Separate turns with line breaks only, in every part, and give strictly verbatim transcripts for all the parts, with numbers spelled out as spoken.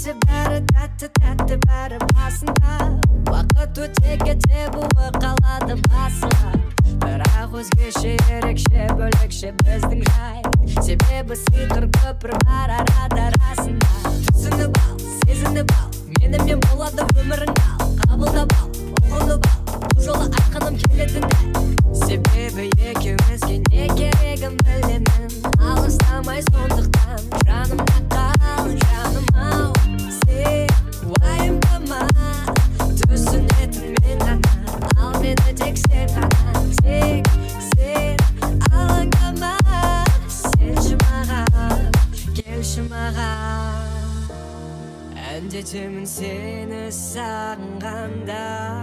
Келсе бәрі тәтті тәтті бәрі басында. Уақыт өте кете буы қалады басыма. Бірақ өзгеше ерекше бөлекше біздің жай. Себебі сиқыр көпір бар арада расында. Түсініп ал, сезініп ал, менімен болады өмірің ал. Қабылдап ал, ұғынып ал, бұл жолы айтқаным келеді дәл. Себебі екеумізге не керегін білемін. Алыстамай сондықтан жанымда қал, жаным ау. Сен уайымдама, түсінетін мен ғана, ал мені тек сен ғана. Тек сен алаңдама, сенші маған, келші маған. Әндетемін сені сағынғанда,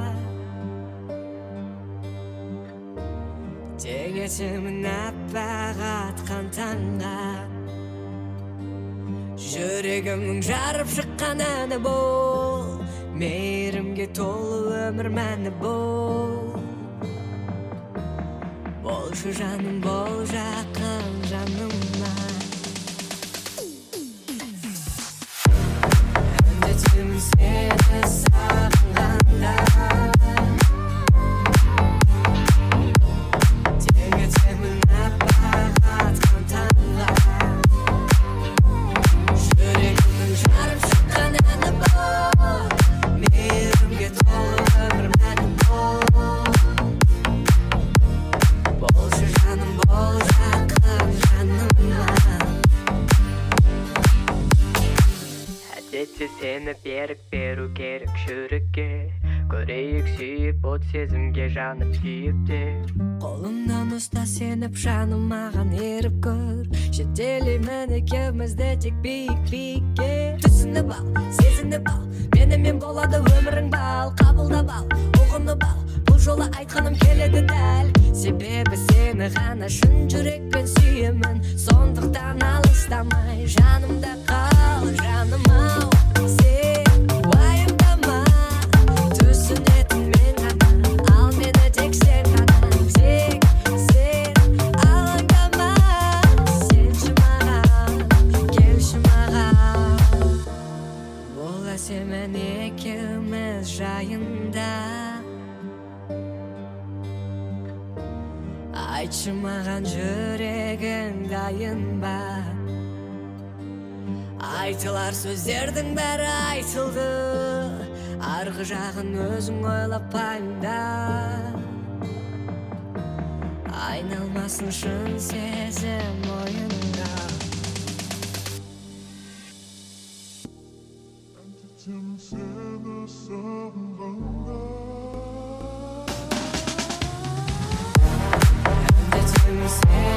теңетемін аппақ атқан таңға. Жүрегімнің жарып шыққан әні бол, мейірімге толы өмір мәні бол. Болшы жаным, бол жақын жаныма. Әндетемін сені сағынғанда, теңетемін аппақ атқан таңға. Жүрегімнің жарып шыққан әні бол, мейірімге толы өмір мәні бол. Болшы жаным, бол жақын жаныма. Әдетте сені берік беру керек жүрекке. Көрейік сүйіп от сезімге жанып күйіп те. Қолымнан ұста сеніп жаным маған еріп көр. Жетелеймін екеумізді тек биік-биікке. Түсініп ал, сезініп ал, менімен болады өмірің бал. Қабылдап ал, ұғынып ал, бұл жолы айтқаным келеді дәл. Себебі сені ғана шын жүрекпен сүйемін. Сондықтан алыстамай жанымда қал, жаным ау. Сен уайымдама, түсінетін мен ғана, ал мені тек сен ғана. Тек сен алаңдама, сенші маған, келші маған. Бол әсемен екеуміз жайында. Айтшы маған жүрегің дайын ба? Айтылар сөздердің бәрі айтылды, арғы жағын өзің ойлап пайымда. Айналмасын шын сезім ойында. Әндетемін сені сағынғанда, әндетемін сені